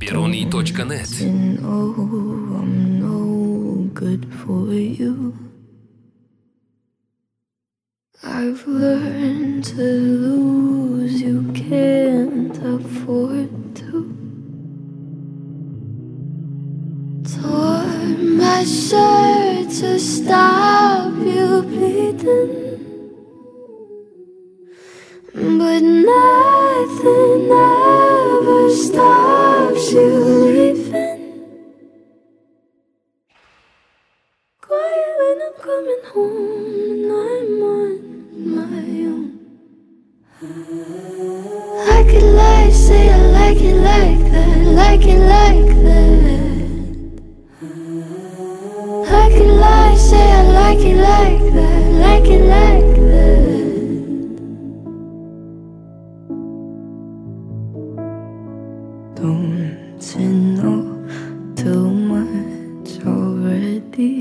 Peroni.net. I'm no good for you. I've learned to lose, you can't afford to. Tore my shirt to stop you bleeding, but nothing ever stops you leaving. Quiet when I'm coming home and I'm on my own. I could lie, say I like it like that, like it like that. I could lie, say I like it like that, like it like that. Don't you know too much already?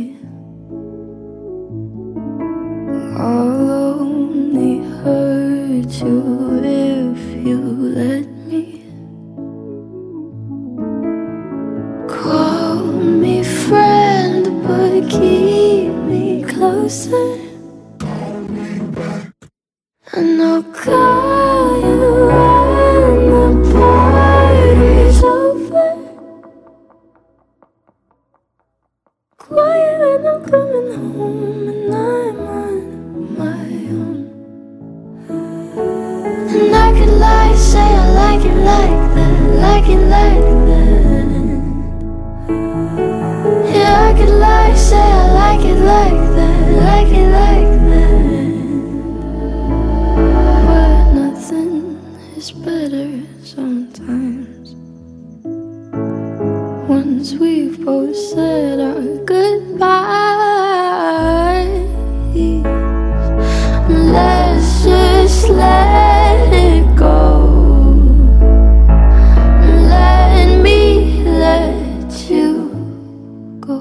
I'll only hurt you if you let me. Call me friend, but keep me closer. And I'll call you when the party's over. Quiet when I'm coming home and I'm on my own. And I could lie, say I like it like that, like it like that. Yeah, I could lie, say I like it like that, like it like that. But nothing is better sometimes. Once we've both said our goodbyes, let's just let it go. Let me let you go.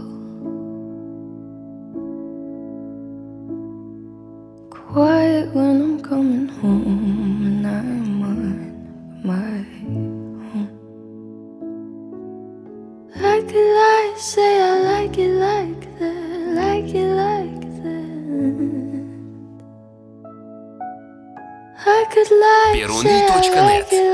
Quiet when I'm coming home and I'm on my own. I could lie, say I like it like that, like it like that. I could lie, say I like it